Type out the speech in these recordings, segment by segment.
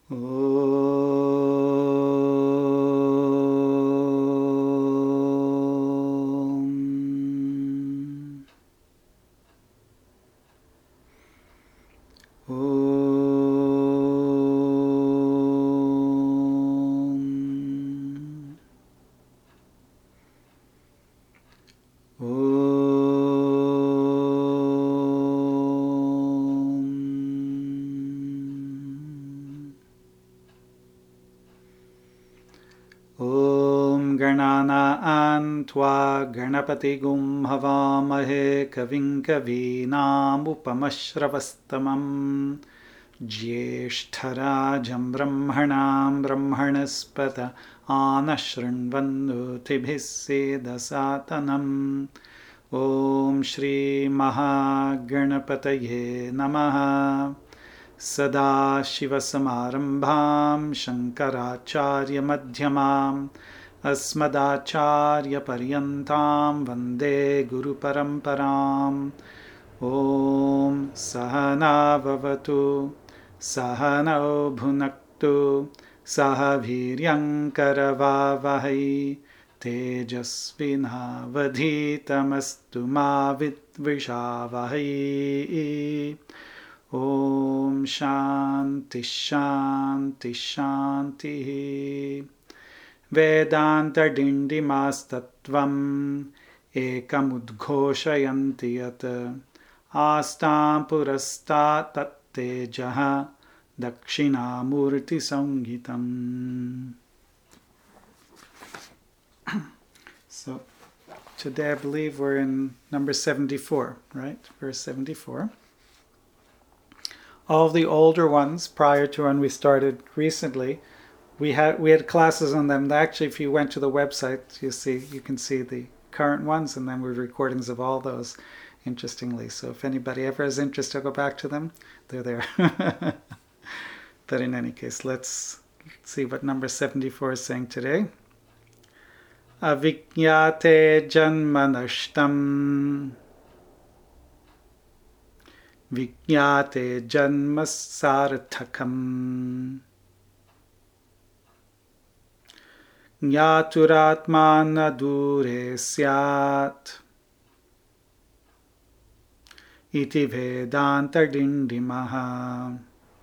Om. Om. Om Ganana Tva Ganapati-gum Havamahe Kavim Kavinam Upamashravastamam Jyeshthārajam Brahmanam Brahmanaspata Anashrinvannu Satanam. Om Shri Mahaganapataye Namaha. Sada Shiva Samarambham Shankaracharya Madhyamam Asmadacharya Paryantam Vande Guru Paramparam. Om Sahana Vavatu Sahana Bhunaktu Sahaviryankaravavahai Tejasvinavadhitamastu ma vidvishavahai. Om Shanti Shanti Shanti. Vedanta Dindimastatvam Ekamudghoshayanti yat Astam Purastat Tattejaha Dakshinamurti Sangitam. So today I believe we're in number 74, right? Verse 74. All the older ones, prior to when we started recently, we had classes on them. Actually, if you went to the website, you can see the current ones, and then we're recordings of all those, interestingly. So if anybody ever has interest to go back to them, they're there. But in any case, let's see what number 74 is saying today. Avigyate janmanashtam Vijñāte janma sarthakam Jñāturatmana dure syat Iti vedanta dindimaha.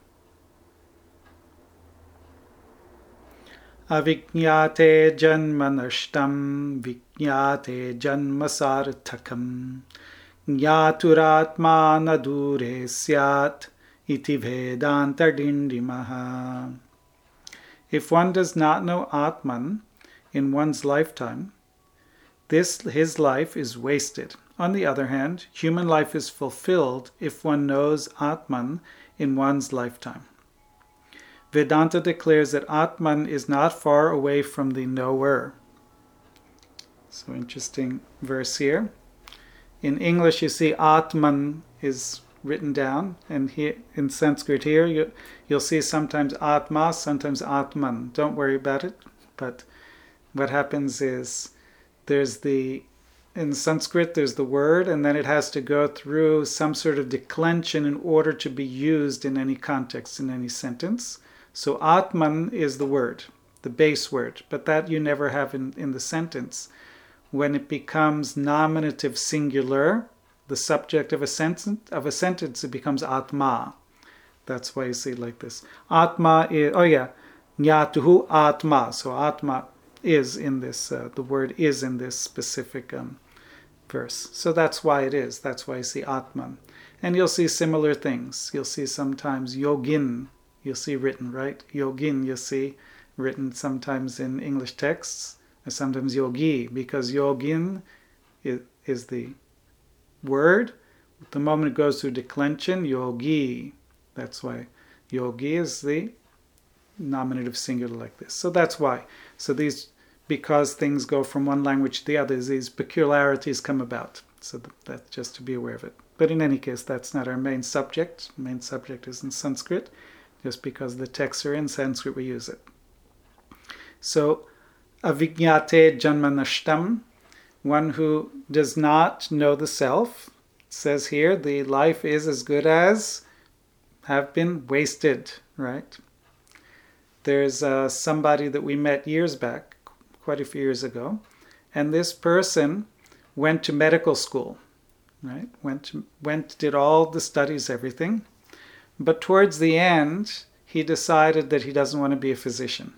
Avijñāte janmanashtam Vijñāte janma sarthakam Jñāturatmana dure syat iti vedanta dindimaha. If one does not know Atman in one's lifetime, his life is wasted. On the other hand, human life is fulfilled if one knows Atman in one's lifetime. Vedanta declares that Atman is not far away from the knower. So interesting verse here. In English, you see Atman is written down, and here in Sanskrit here, you'll see sometimes Atma, sometimes Atman. Don't worry about it. But what happens is in Sanskrit, there's the word, and then it has to go through some sort of declension in order to be used in any context, in any sentence. So Atman is the word, the base word, but that you never have in the sentence. When it becomes nominative singular, the subject of a sentence, it becomes Atma. That's why you see it like this. Atma is, Jnatuhu Atma. So Atma is in this, the word is in this specific verse. So that's why it is. That's why you see Atman. And you'll see similar things. You'll see sometimes Yogin, you'll see written, right? Yogin, you'll see written sometimes in English texts. Sometimes yogi, because yogin is the word. The moment it goes through declension, yogi. That's why yogi is the nominative singular like this. So that's why. So because things go from one language to the other, these peculiarities come about. So that's just to be aware of it. But in any case, that's not our main subject. The main subject is in Sanskrit. Just because the texts are in Sanskrit, we use it. So Avijñāte janmanashtam, one who does not know the self, says here, the life is as good as have been wasted, right? There's somebody that we met years back, quite a few years ago, and this person went to medical school, right? Did all the studies, everything, but towards the end, he decided that he doesn't want to be a physician.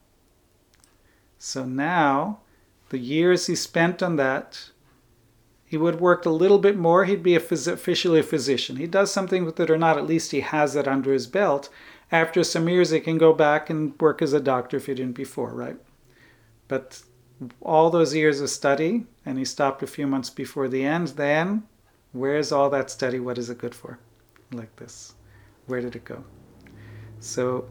So now, the years he spent on that, he would have worked a little bit more, he'd be officially a physician. He does something with it or not, at least he has it under his belt. After some years, he can go back and work as a doctor if he didn't before, right? But all those years of study, and he stopped a few months before the end, then where's all that study? What is it good for? Like this. Where did it go? So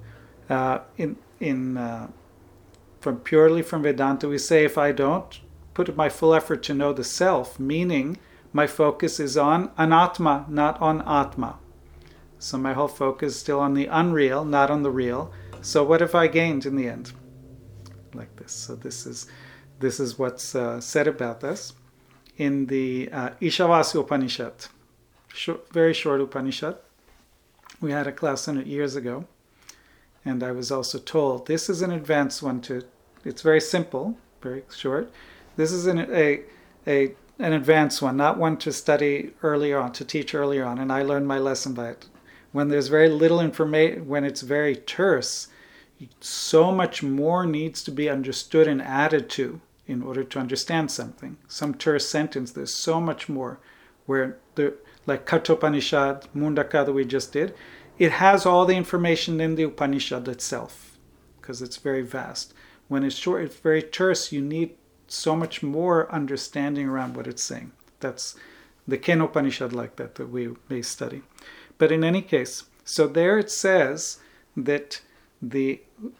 purely from Vedanta, we say if I don't put my full effort to know the self, meaning my focus is on anatma, not on atma. So my whole focus is still on the unreal, not on the real. So what have I gained in the end? Like this. So this is what's said about this in the Ishavasya Upanishad. Very short Upanishad. We had a class on it years ago, and I was also told this is an advanced one too. It's very simple, very short. This is an advanced one, not one to study earlier on, to teach earlier on, and I learned my lesson by it. When there's very little information, when it's very terse, so much more needs to be understood and added to in order to understand something. Some terse sentence, there's so much more. Where like Kathopanishad, Mundaka that we just did, it has all the information in the Upanishad itself, because it's very vast. When it's short, it's very terse, you need so much more understanding around what it's saying. That's the Kena Upanishad like that we may study. But in any case, so there it says that those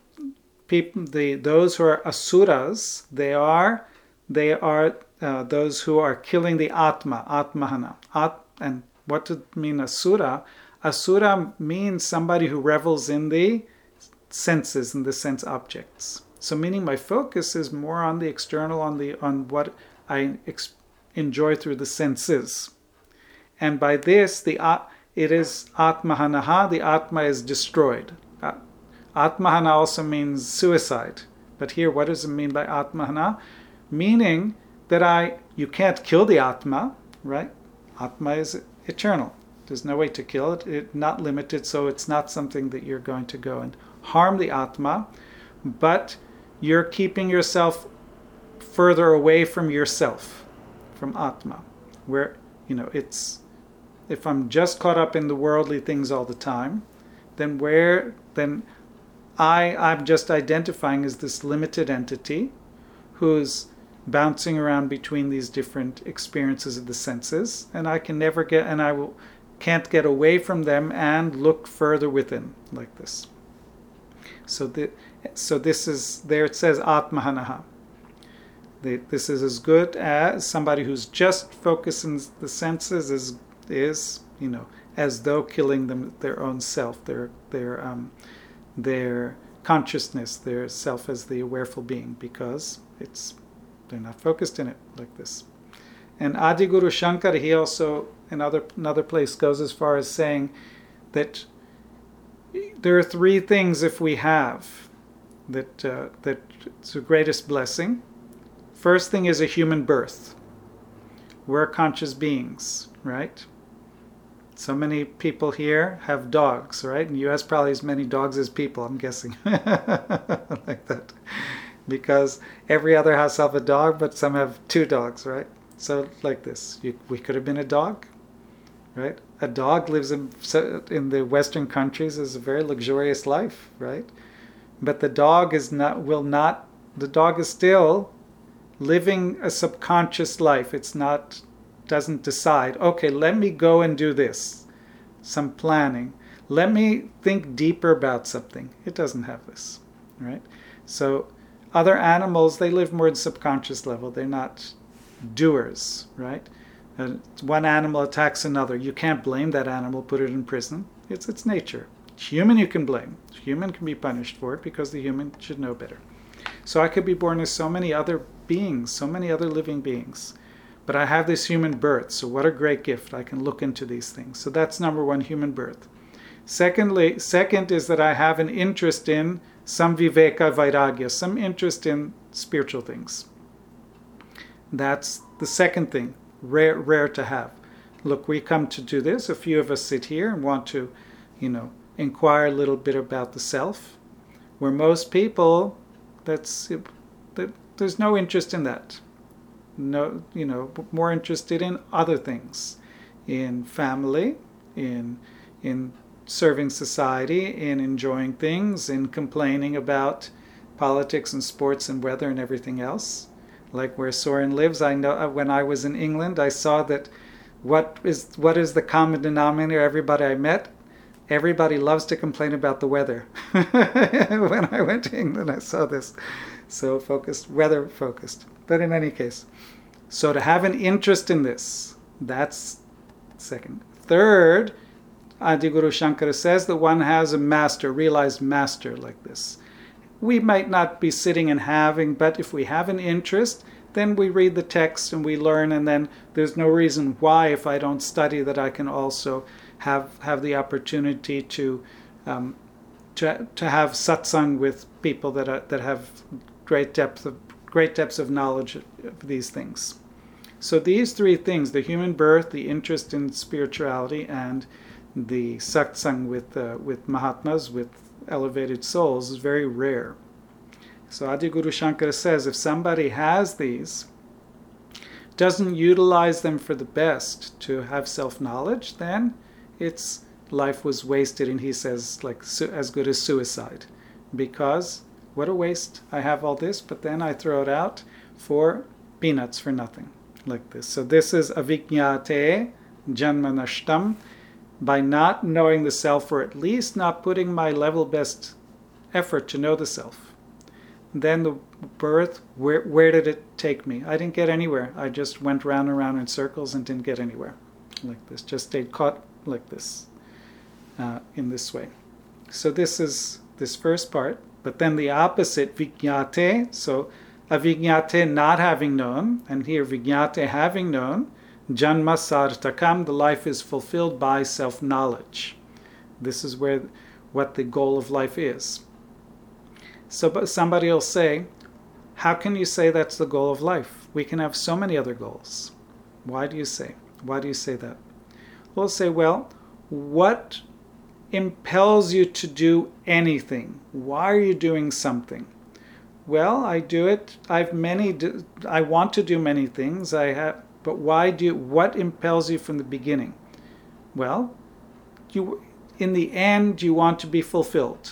who are asuras, they are those who are killing the atma, atmahana. And what does it mean asura? Asura means somebody who revels in the senses and the sense objects. So meaning my focus is more on the external, on what I enjoy through the senses. And by this, it is atmahanaha, the atma is destroyed. Atmahana also means suicide. But here, what does it mean by atmahana? Meaning that you can't kill the atma, right? Atma is eternal. There's no way to kill it. It's not limited, so it's not something that you're going to go and harm the atma, but you're keeping yourself further away from yourself, from atma, where, if I'm just caught up in the worldly things all the time, then I'm just identifying as this limited entity who's bouncing around between these different experiences of the senses, and I can never get, and can't get away from them and look further within, like this. So this is, there it says atmahanaha. This is as good as somebody who's just focusing the senses is as though killing their own self, their consciousness, their self as the awareful being, because they're not focused in it like this. And Adi Guru Shankara, he also another place goes as far as saying that there are three things if we have that it's the greatest blessing. First thing is a human birth. We're conscious beings, right? So many people here have dogs, right? In the U.S. probably as many dogs as people, I'm guessing. Like that. Because every other house have a dog, but some have two dogs, right? So like this. We could have been a dog, right? A dog lives in the Western countries is a very luxurious life, right? But the dog is still living a subconscious life. Doesn't decide, okay, let me go and do this. Some planning. Let me think deeper about something. It doesn't have this, right? So other animals, they live more at subconscious level. They're not doers, right? One animal attacks another. You can't blame that animal, put it in prison. It's its nature. Human you can blame. Human can be punished for it because the human should know better. So I could be born as so many other beings, so many other living beings. But I have this human birth, so what a great gift. I can look into these things. So that's number one, human birth. Second is that I have an interest in some viveka vairagya, some interest in spiritual things. That's the second thing, rare to have. Look, we come to do this. A few of us sit here and want to, inquire a little bit about the self. Where most people, there's no interest in that. No, more interested in other things, in family, in serving society, in enjoying things, in complaining about politics and sports and weather and everything else. Like where Soren lives, I know when I was in England, I saw that what is the common denominator? Everybody I met, everybody loves to complain about the weather. When I went to England, I saw this. So weather focused. But in any case, so to have an interest in this, that's second. Third, Adi Guru Shankara says that one has a master, realized master like this. We might not be sitting and having, but if we have an interest, then we read the text and we learn, and then there's no reason why, if I don't study, that I can also have the opportunity to have satsang with people that have great depths of knowledge of these things. So these three things, the human birth, the interest in spirituality, and the satsang with Mahatmas, with elevated souls, is very rare. So Adi Guru Shankara says if somebody has these, doesn't utilize them for the best to have self-knowledge, then its life was wasted, and he says like as good as suicide. Because what a waste. I have all this, but then I throw it out for peanuts, for nothing, like this. So this is avijñāte janma nashtam. By not knowing the self, or at least not putting my level best effort to know the self. Then the birth, where did it take me? I didn't get anywhere. I just went round and round in circles and didn't get anywhere. Like this, just stayed caught like this, in this way. So this is this first part. But then the opposite, vijñāte, so avijñāte, not having known, and here vijñāte, having known, janma sartakam, the life is fulfilled by self-knowledge. This is what the goal of life is. So but somebody will say, how can you say that's the goal of life? We can have so many other goals. Why do you say that? We'll say, well, what impels you to do anything? Why are you doing something? Well, I do it. I want to do many things. But what impels you from the beginning? Well, in the end, you want to be fulfilled.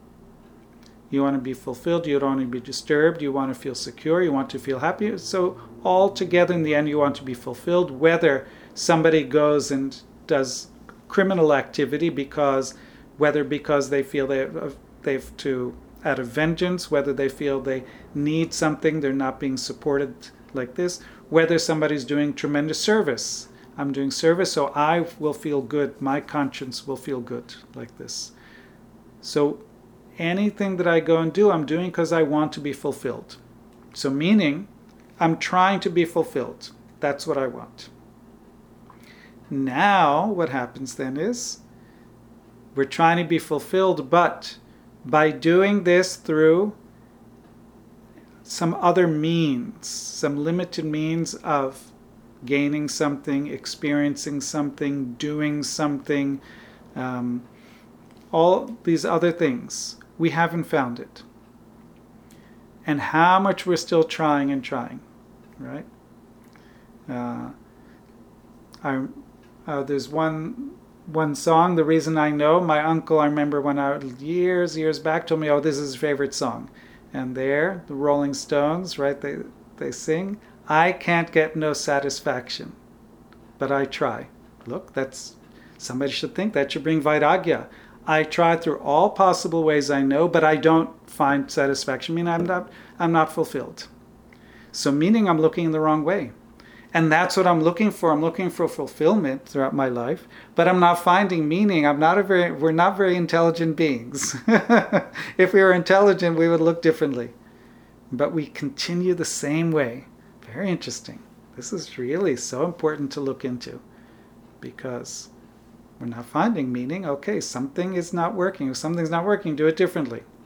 You want to be fulfilled. You don't want to be disturbed. You want to feel secure. You want to feel happy. So all together, in the end, you want to be fulfilled. Whether somebody goes and does criminal activity because they feel they've to out of vengeance, whether they feel they need something, they're not being supported like this, whether somebody's doing tremendous service. I'm doing service, so I will feel good. My conscience will feel good like this. So anything that I go and do, I'm doing because I want to be fulfilled. So meaning, I'm trying to be fulfilled. That's what I want. Now, what happens then is, we're trying to be fulfilled, but by doing this through some other means, some limited means of gaining something, experiencing something, doing something, all these other things, we haven't found it. And how much we're still trying and trying, right? There's one song, the reason I know, my uncle, I remember when I was years back, told me, oh, this is his favorite song. And there, the Rolling Stones, right, they sing, I can't get no satisfaction, but I try. Look, somebody should think that should bring vairagya. I try through all possible ways I know, but I don't find satisfaction. I mean, I'm not fulfilled. So meaning I'm looking in the wrong way. And that's what I'm looking for. I'm looking for fulfillment throughout my life, but I'm not finding meaning. We're not very intelligent beings. If we were intelligent, we would look differently. But we continue the same way. Very interesting. This is really so important to look into, because we're not finding meaning. Okay, something is not working. If something's not working, do it differently.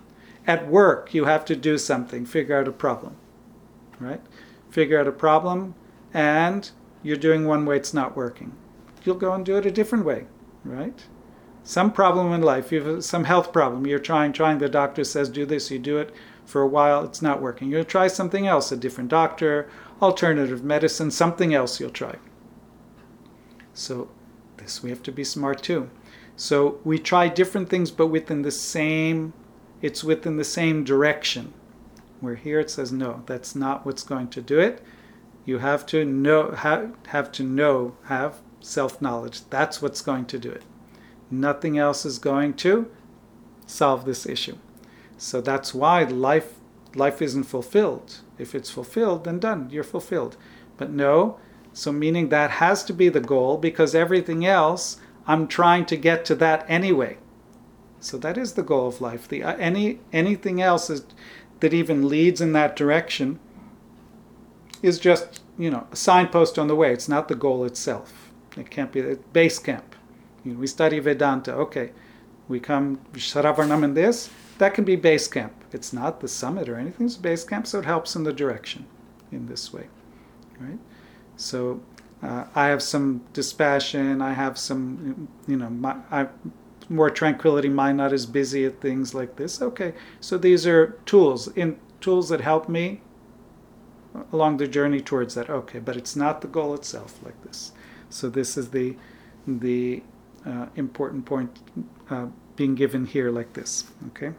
at work you have to do something, figure out a problem, right? Figure out a problem, and you're doing one way, it's not working. You'll go and do it a different way, right? Some problem in life, you have some health problem, you're trying, the doctor says do this, you do it for a while, it's not working. You'll try something else, a different doctor, alternative medicine, something else you'll try. So this, we have to be smart too. So we try different things, but within the same direction. Where here it says, no, that's not what's going to do it. You have to know, have self-knowledge. That's what's going to do it. Nothing else is going to solve this issue. So that's why life isn't fulfilled. If it's fulfilled, then done, you're fulfilled. But no, so meaning that has to be the goal, because everything else, I'm trying to get to that anyway. So that is the goal of life. Anything else that even leads in that direction is just, a signpost on the way. It's not the goal itself. It can't be base camp. We study Vedanta. Okay, we come Shravanam in this. That can be base camp. It's not the summit or anything. It's base camp, so it helps in the direction in this way, right? So I have some dispassion. I have some, more tranquility, mind not as busy at things like this. Okay, so these are tools that help me along the journey towards that. Okay, but it's not the goal itself like this. So this is the important point being given here like this. Okay.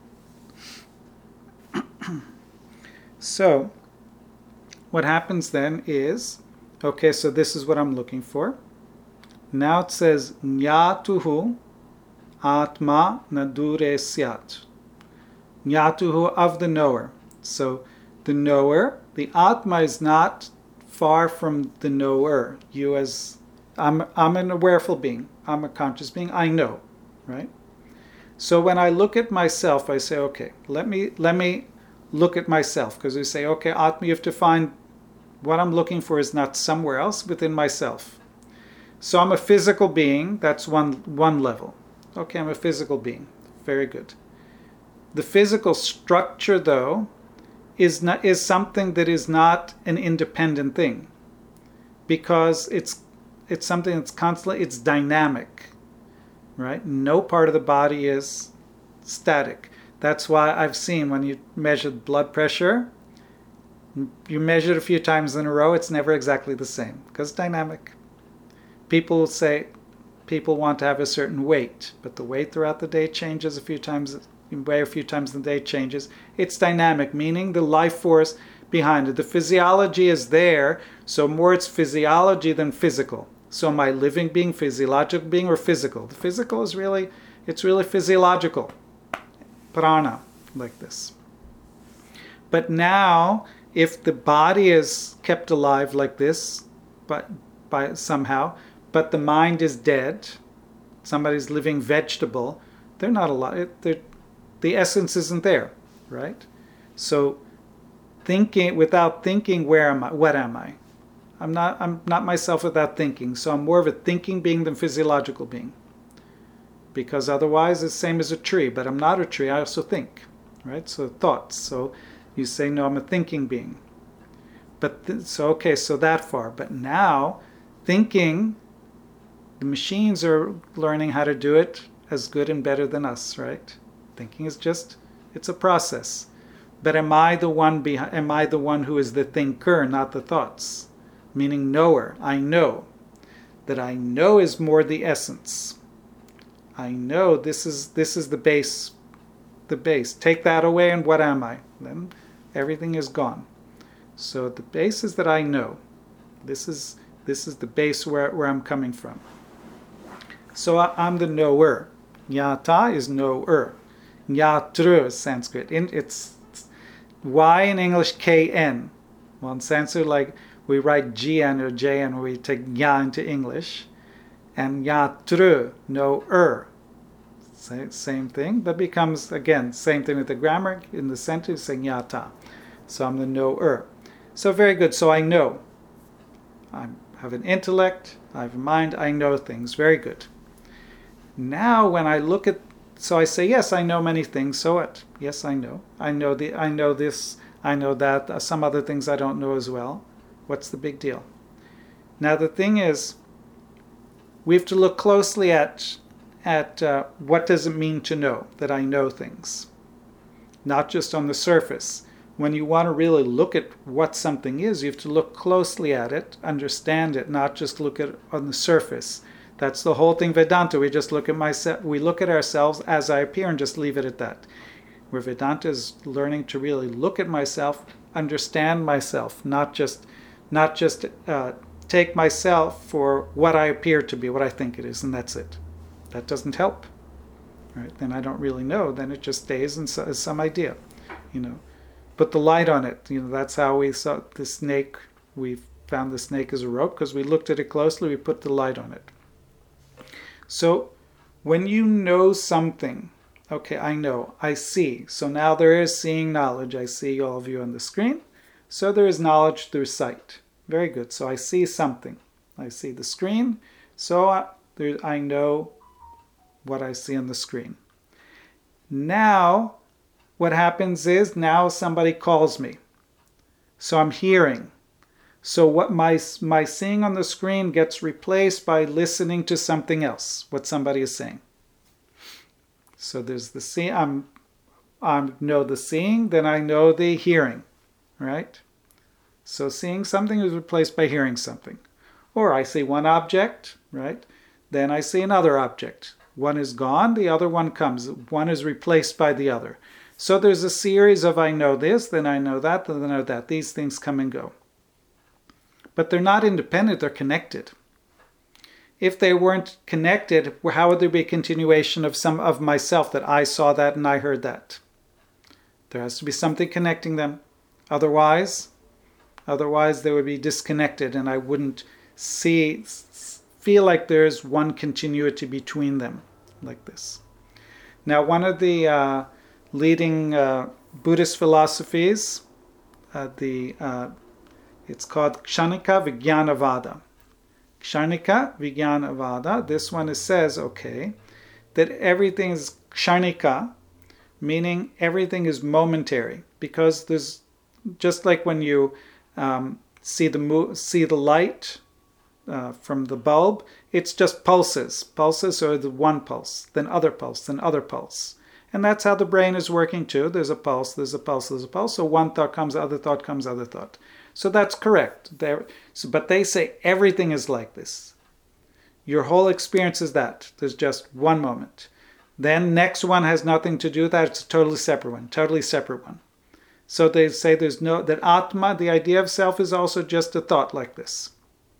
So what happens then is, okay, so this is what I'm looking for. Now it says Nyatuhu Atma Nadure Syat. Nyatuhu, of the knower. So the knower, the Atma is not far from the knower. You as, I'm an awareful being. I'm a conscious being. I know, right? So when I look at myself, I say, okay, let me look at myself. Because we say, okay, Atma, you have to find what I'm looking for is not somewhere else, within myself. So I'm a physical being. That's one level. Okay, I'm a physical being. Very good. The physical structure, though, is something that is not an independent thing, because it's something that's constantly, it's dynamic, right? No part of the body is static. That's why I've seen when you measure blood pressure, you measure it a few times in a row, it's never exactly the same, because it's dynamic. People say people want to have a certain weight, but the weight throughout the day changes a few times in the day changes. It's dynamic, meaning the life force behind it. The physiology is there, so more it's physiology than physical. So am I living being, physiological being, or physical? The physical is really physiological. Prana, like this. But now, if the body is kept alive like this, by somehow, but the mind is dead, somebody's living vegetable, they're not alive. The essence isn't there, right? So without thinking, where am I? What am I? I'm not myself without thinking. So I'm more of a thinking being than physiological being. Because otherwise it's the same as a tree, but I'm not a tree, I also think, right? So thoughts. So you say, no, I'm a thinking being. But so that far. But now, thinking, the machines are learning how to do it as good and better than us, right? Thinking is it's a process. But am I the one who is the thinker, not the thoughts? Meaning knower. I know. That I know is more the essence. I know this is the base. The base. Take that away and what am I? Then everything is gone. So the base is that I know. This is the base where I'm coming from. So I'm the knower. Nyata is knower. Nyatru is Sanskrit. It's Y in English, KN. Well, in Sanskrit, like we write GN or JN, where we take nya into English. And nyatru, knower. Same thing, but becomes, again, same thing with the grammar. In the sentence, say nyata. So I'm the knower. So very good. So I know. I have an intellect, I have a mind, I know things. Very good. Now when I look at So I say, yes, I know many things. So what? Yes, I know. I know this. I know that. Some other things I don't know as well. What's the big deal? Now the thing is, we have to look closely at what does it mean to know that I know things, not just on the surface. When you want to really look at what something is, you have to look closely at it, understand it, not just look at it on the surface. That's the whole thing Vedanta. We just look at we look at ourselves as I appear and just leave it at that. Where Vedanta is learning to really look at myself, understand myself, not just take myself for what I appear to be, what I think it is, and that's it. That doesn't help. Right? Then I don't really know. Then it just stays as some idea. Put the light on it. That's how we saw the snake. We found the snake as a rope because we looked at it closely. We put the light on it. So when you know something, okay, I know, I see. So now there is seeing knowledge. I see all of you on the screen. So there is knowledge through sight. Very good. So I see something. I see the screen. So I know what I see on the screen. Now, what happens is now somebody calls me. So I'm hearing. So what my seeing on the screen gets replaced by listening to something else, what somebody is saying. So there's the see. I know the seeing, then I know the hearing, right? So seeing something is replaced by hearing something. Or I see one object, right? Then I see another object. One is gone, the other one comes. One is replaced by the other. So there's a series of I know this, then I know that, then I know that. These things come and go. But they're not independent, they're connected. If they weren't connected, how would there be a continuation of some of myself that I saw that and I heard that? There has to be something connecting them. Otherwise they would be disconnected and I wouldn't feel like there's one continuity between them like this. Now, one of the leading Buddhist philosophies, it's called Kshanika Vijnanavada. Kshanika Vijnanavada. This one says, okay, that everything is kshanika, meaning everything is momentary, because there's just like when you see the light from the bulb, it's just pulses. Pulses are the one pulse, then other pulse, then other pulse. And that's how the brain is working too. There's a pulse, there's a pulse, there's a pulse. So one thought comes, other thought comes, other thought. So that's correct. But they say everything is like this. Your whole experience is that. There's just one moment. Then next one has nothing to do with that. It's a totally separate one. So they say that Atma, the idea of self, is also just a thought like this.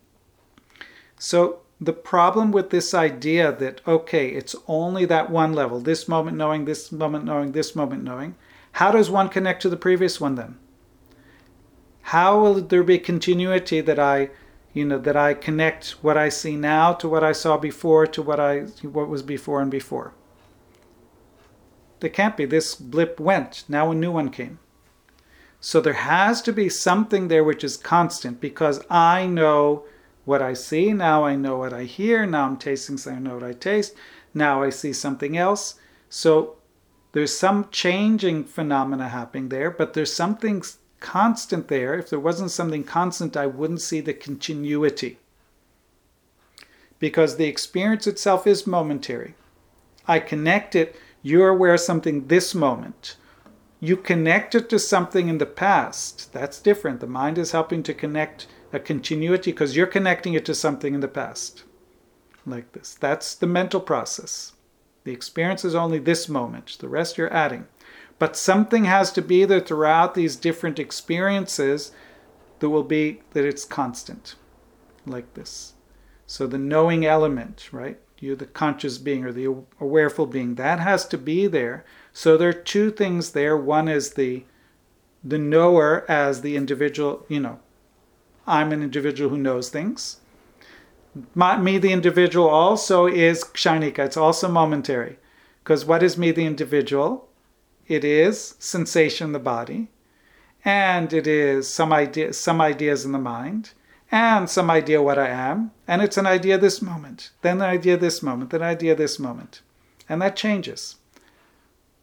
So the problem with this idea that, okay, it's only that one level, this moment knowing, this moment knowing, this moment knowing, how does one connect to the previous one then? How will there be continuity that I connect what I see now to what I saw before to what was before and before? There can't be. This blip went. Now a new one came. So there has to be something there which is constant, because I know what I see, now I know what I hear, now I'm tasting something, I know what I taste, now I see something else. So there's some changing phenomena happening there, but there's something constant there. If there wasn't something constant, I wouldn't see the continuity. Because the experience itself is momentary. I connect it, you're aware of something this moment. You connect it to something in the past. That's different. The mind is helping to connect a continuity because you're connecting it to something in the past. Like this. That's the mental process. The experience is only this moment. The rest you're adding. But something has to be there throughout these different experiences that it's constant. Like this. So the knowing element, right? You're the conscious being or the awareful being. That has to be there. So there are two things there. One is the knower as the individual, I'm an individual who knows things. Me, the individual, also is kshanika. It's also momentary. Because what is me, the individual? It is sensation in the body. And it is some ideas in the mind. And some idea what I am. And it's an idea this moment. Then an idea this moment. Then an idea this moment. And that changes.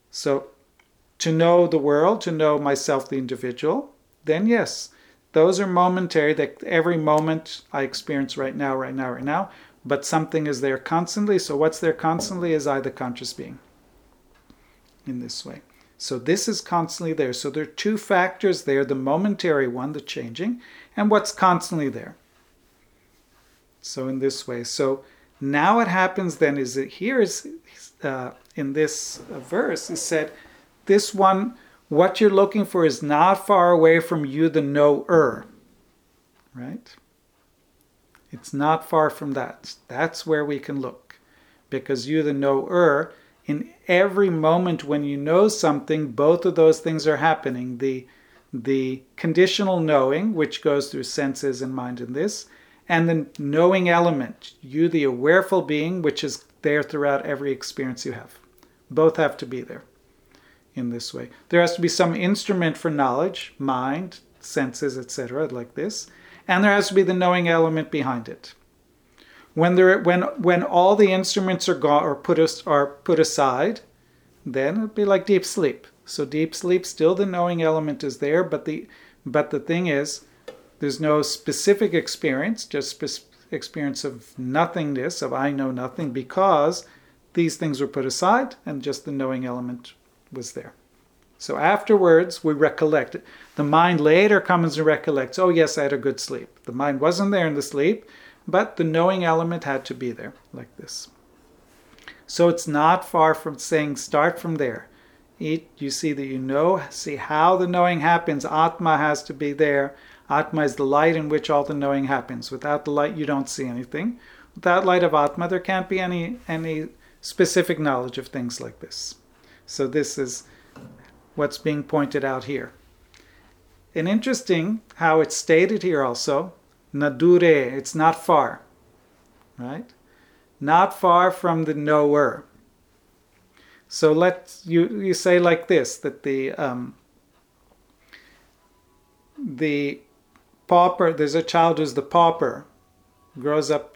So to know the world, to know myself, the individual, then yes, those are momentary, that every moment I experience right now, right now, right now, but something is there constantly. So what's there constantly is I, the conscious being, in this way. So this is constantly there. So there are two factors there, the momentary one, the changing, and what's constantly there. So in this way. So now what happens then is that here is, in this verse, is said, this one, what you're looking for is not far away from you, the knower. Right? It's not far from that. That's where we can look. Because you, the knower, in every moment when you know something, both of those things are happening. The conditional knowing, which goes through senses and mind in this, and the knowing element, you, the awareful being, which is there throughout every experience you have. Both have to be there in this way. There has to be some instrument for knowledge, mind, senses, etc., like this, and there has to be the knowing element behind it. When all the instruments are gone or put aside, then it'd be like deep sleep. So deep sleep, still the knowing element is there, but the thing is, there's no specific experience, just experience of nothingness, of I know nothing, because these things were put aside and just the knowing element was there. So afterwards, we recollect it. The mind later comes and recollects, oh yes, I had a good sleep. The mind wasn't there in the sleep, but the knowing element had to be there, like this. So it's not far from saying start from there. You see that see how the knowing happens. Atma has to be there. Atma is the light in which all the knowing happens. Without the light, you don't see anything. Without light of Atma, there can't be any specific knowledge of things like this. So this is what's being pointed out here. And interesting how it's stated here also, nadure, it's not far, right? Not far from the knower. So you say like this, that the pauper, there's a child who's the pauper, grows up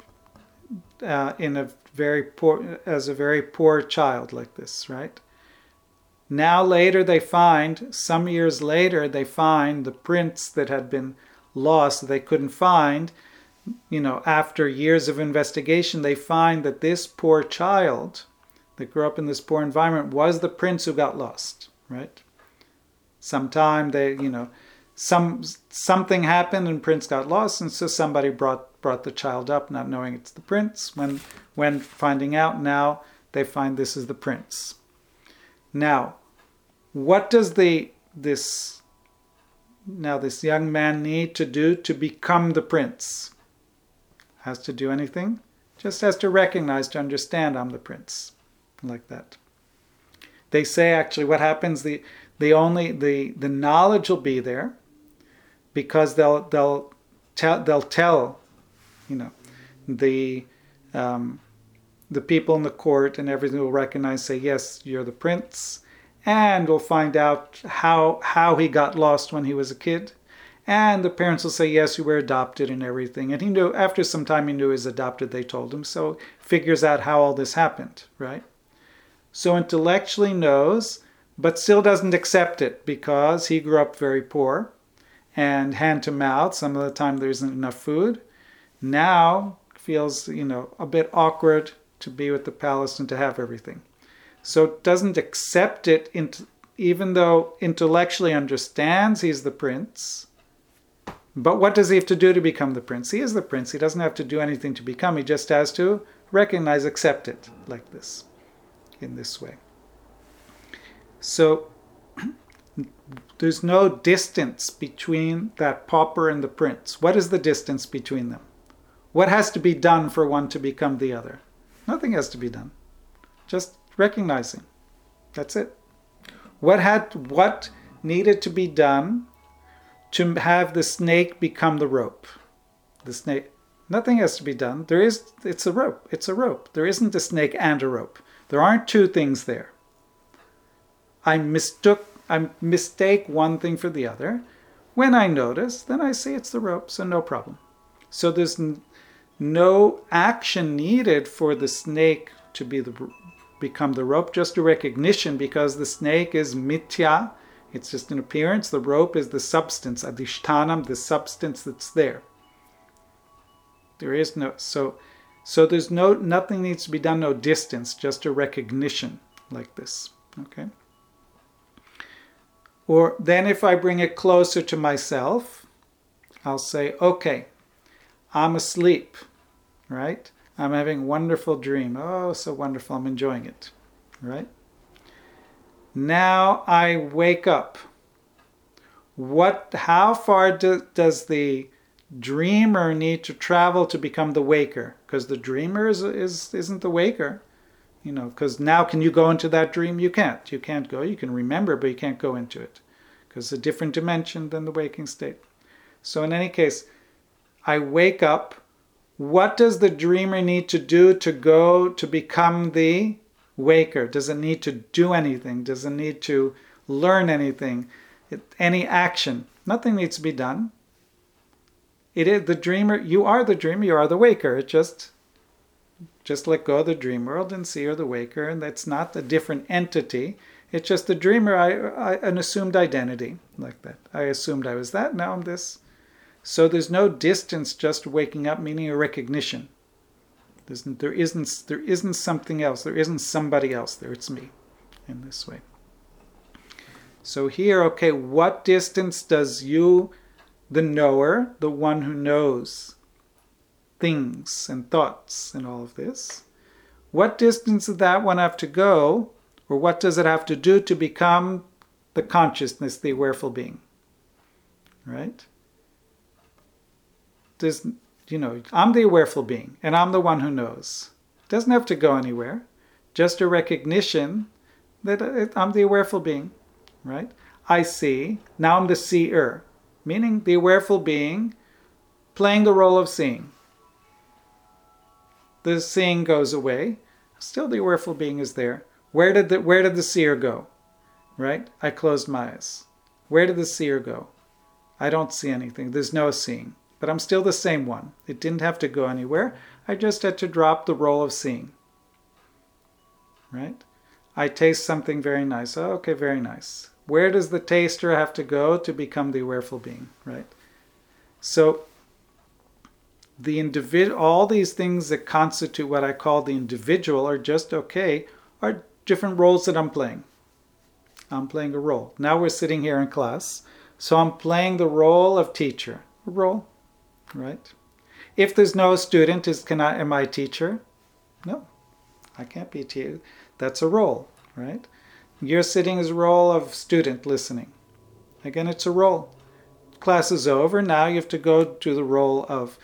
as a very poor child like this, right? Now later some years later, they find the prince that had been lost, they couldn't find. After years of investigation, they find that this poor child that grew up in this poor environment was the prince who got lost, right? Sometime something happened and prince got lost, and so somebody brought the child up, not knowing it's the prince. When finding out, now they find this is the prince. Now, what does this young man need to do to become the prince? Has to do anything? Just has to recognize, to understand, I'm the prince, like that. They say actually what happens, the knowledge will be there because they'll tell the people in the court and everything will recognize, say, yes, you're the prince, and we'll find out how he got lost when he was a kid. And the parents will say, yes, you were adopted and everything. And he knew, after some time he knew he was adopted, they told him. So figures out how all this happened, right? So intellectually knows, but still doesn't accept it because he grew up very poor and hand to mouth. Some of the time there isn't enough food. Now feels, a bit awkward to be with the palace and to have everything. So doesn't accept it, even though intellectually understands he's the prince. But what does he have to do to become the prince? He is the prince. He doesn't have to do anything to become. He just has to recognize, accept it like this, in this way. So there's no distance between that pauper and the prince. What is the distance between them? What has to be done for one to become the other? Nothing has to be done. Just recognizing. That's it. What needed to be done to have the snake become the rope? The snake, nothing has to be done. It's a rope. It's a rope. There isn't a snake and a rope. There aren't two things there. I mistake one thing for the other. When I notice, then I say it's the rope, so no problem. So there's no action needed for the snake to be become the rope, just a recognition, because the snake is mithya. It's just an appearance. The rope is the substance, adhishtanam, the substance that's there. There is no, so there's nothing needs to be done, no distance, just a recognition like this, okay? Or then if I bring it closer to myself, I'll say, okay, I'm asleep, right? I'm having a wonderful dream. Oh, so wonderful, I'm enjoying it, right? Now I wake up. How far does the dreamer need to travel to become the waker? Because the dreamer isn't the waker, because now can you go into that dream? You can't go. You can remember, but you can't go into it because it's a different dimension than the waking state. So in any case, I wake up. What does the dreamer need to do to go to become the waker? Does it need to do anything? Does it need to learn anything? Any action? Nothing needs to be done. It is the dreamer. You are the dreamer. You are the waker. It just let go of the dream world and see you're the waker, and that's not a different entity. It's just the dreamer. An assumed identity like that. I assumed I was that. Now I'm this. So there's no distance. Just waking up, meaning a recognition. There isn't something else. There isn't somebody else there. It's me, in this way. So here, okay, what distance does you, the knower, the one who knows things and thoughts and all of this, what distance does that one have to go, or what does it have to do to become the consciousness, the awareful being? Right? I'm the awareful being, and I'm the one who knows. It doesn't have to go anywhere. Just a recognition that I'm the awareful being, right? I see. Now I'm the seer, meaning the awareful being playing the role of seeing. The seeing goes away. Still the awareful being is there. Where did the seer go? Right? I closed my eyes. Where did the seer go? I don't see anything. There's no seeing. But I'm still the same one. It didn't have to go anywhere. I just had to drop the role of seeing. Right? I taste something very nice. Oh, okay, very nice. Where does the taster have to go to become the awareful being? Right? So all these things that constitute what I call the individual are different roles that I'm playing. I'm playing a role. Now we're sitting here in class, so I'm playing the role of teacher. A role, right? If there's no student, am I a teacher? No, I can't be a teacher. That's a role, right? You're sitting as a role of student listening. Again, it's a role. Class is over. Now you have to go to the role of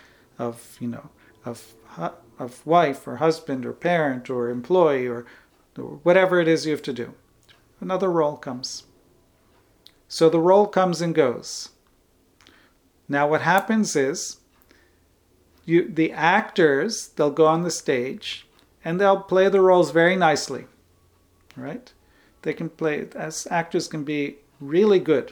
wife or husband or parent or employee or whatever it is you have to do. Another role comes. So the role comes and goes. Now what happens is the actors, they'll go on the stage and they'll play the roles very nicely, right? They can play, as actors can be really good.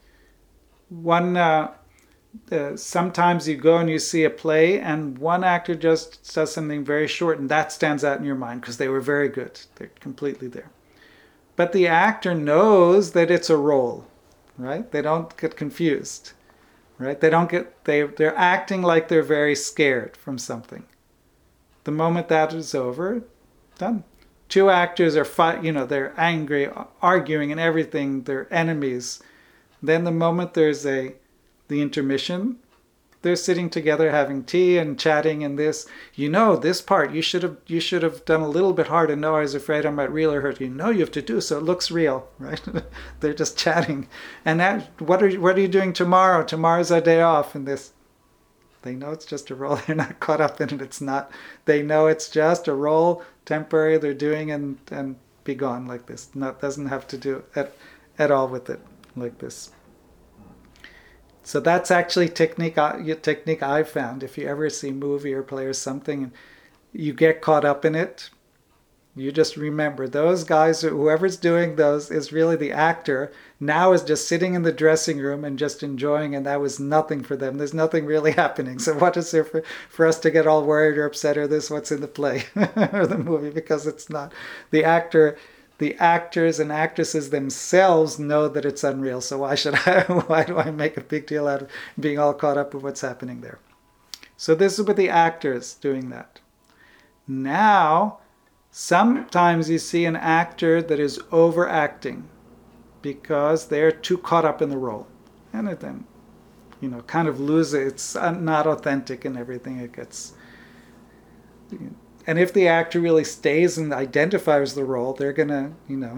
Sometimes you go and you see a play and one actor just does something very short and that stands out in your mind because they were very good. They're completely there. But the actor knows that it's a role, right? They don't get confused, right? They're acting like they're very scared from something. The moment that is over, done. Two actors are they're angry, arguing and everything, they're enemies. Then the moment there's the intermission, they're sitting together having tea and chatting and this. This part you should have done a little bit harder. No, I was afraid I might really hurt you. No, you have to do so it looks real, right? They're just chatting. And what are you doing tomorrow? Tomorrow's our day off, and this. They know it's just a role. They're not caught up in it. It's not. They know it's just a role, temporary. They're doing and be gone like this. Doesn't have to do at all with it like this. So that's actually technique I've found. If you ever see a movie or play or something and you get caught up in it, You just remember those guys, whoever's doing those is really the actor, now is just sitting in the dressing room and just enjoying, and that was nothing for them. There's nothing really happening. So what is there for us to get all worried or upset, or this, what's in the play or the movie? Because it's not. The actors and actresses themselves know that it's unreal. So why do I make a big deal out of being all caught up with what's happening there? So this is with the actors doing that. Now, sometimes you see an actor that is overacting because they're too caught up in the role. And it then, kind of lose it. It's not authentic and everything. It gets... And if the actor really stays and identifies the role, they're gonna,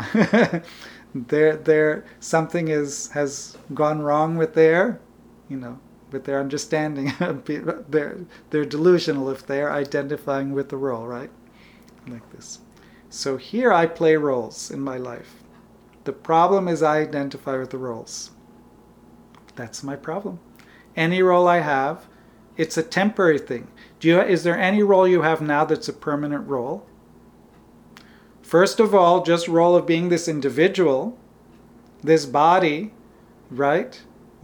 something has gone wrong with their understanding. They're delusional if they're identifying with the role, right? Like this. So here I play roles in my life. The problem is I identify with the roles. That's my problem. Any role I have, it's a temporary thing. Is there any role you have now that's a permanent role? First of all, just role of being this individual, this body, right?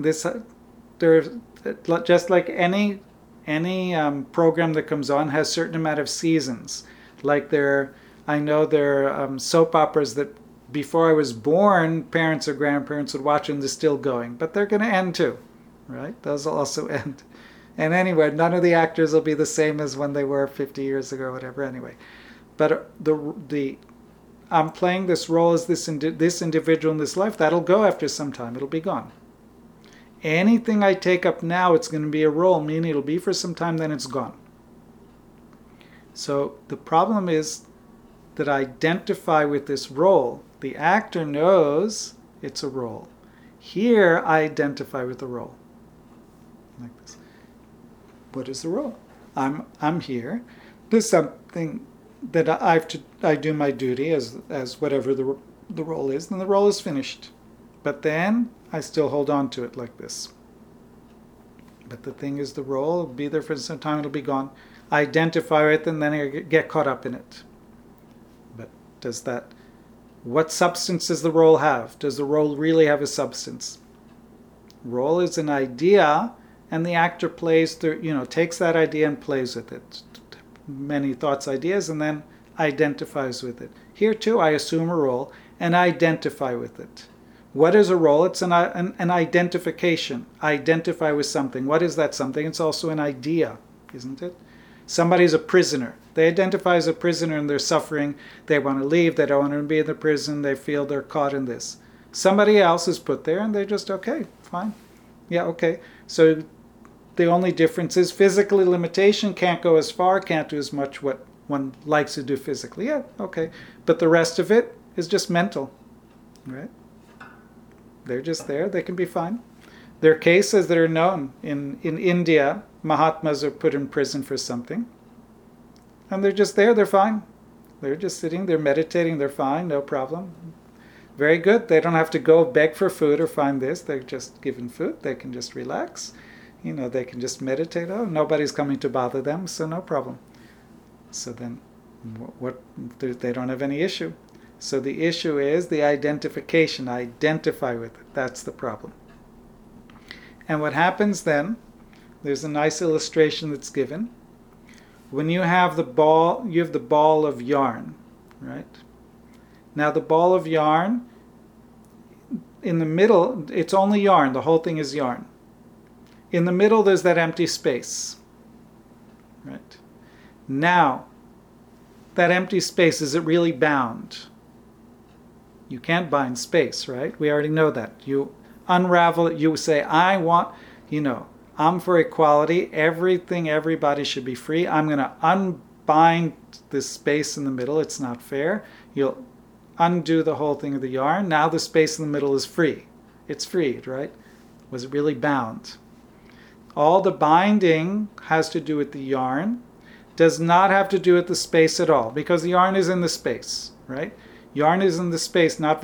Just like any program that comes on has certain amount of seasons. Like I know there are soap operas that before I was born, parents or grandparents would watch and they're still going, but they're going to end too, right? Those will also end. And anyway, none of the actors will be the same as when they were 50 years ago or whatever anyway. But I'm playing this role as this individual in this life. That'll go after some time. It'll be gone. Anything I take up now, it's going to be a role, meaning it'll be for some time, then it's gone. So the problem is that I identify with this role. The actor knows it's a role. Here, I identify with the role. Like this. What is the role? I'm here. There's something that I do my duty as whatever the role is, and the role is finished. But then I still hold on to it like this. But the thing is, the role will be there for some time, it'll be gone. I identify with it, and then I get caught up in it. But what substance does the role have? Does the role really have a substance? Role is an idea, and the actor plays through, takes that idea and plays with it. Many thoughts, ideas, and then identifies with it. Here too, I assume a role and identify with it. What is a role? It's an identification. I identify with something. What is that something? It's also an idea, isn't it? Somebody's a prisoner. They identify as a prisoner and they're suffering. They want to leave. They don't want to be in the prison. They feel they're caught in this. Somebody else is put there and they're just, okay, fine. Yeah, okay. So the only difference is physically limitation, can't go as far, can't do as much what one likes to do physically. Yeah, okay. But the rest of it is just mental, right? They're just there. They can be fine. There are cases that are known. In India, Mahatmas are put in prison for something. And they're just there. They're fine. They're just sitting. They're meditating. They're fine. No problem. Very good. They don't have to go beg for food or find this. They're just given food. They can just relax. They can just meditate. Oh, nobody's coming to bother them, so no problem. So then they don't have any issue. So the issue is the identification. I identify with it. That's the problem. And what happens then, there's a nice illustration that's given. When you have the ball of yarn, right? Now the ball of yarn, in the middle, it's only yarn. The whole thing is yarn. In the middle, there's that empty space, right? Now, that empty space, is it really bound? You can't bind space, right? We already know that. You unravel it, you say, I want, I'm for equality, everybody should be free. I'm going to unbind this space in the middle. It's not fair. You'll undo the whole thing of the yarn. Now the space in the middle is free. It's freed, right? Was it really bound? All the binding has to do with the yarn, does not have to do with the space at all, because the yarn is in the space, right? Yarn is in the space, not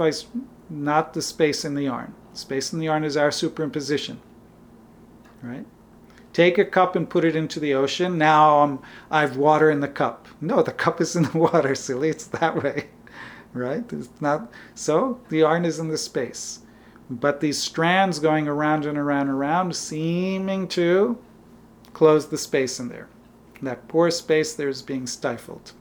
the space in the yarn. Space in the yarn is our superimposition, right? take a cup and put it into the ocean. Now I've water in the cup. No, the cup is in the water, silly. It's that way, right? It's not. So the yarn is in the space. But these strands going around and around and around, seeming to close the space in there. That poor space there is being stifled.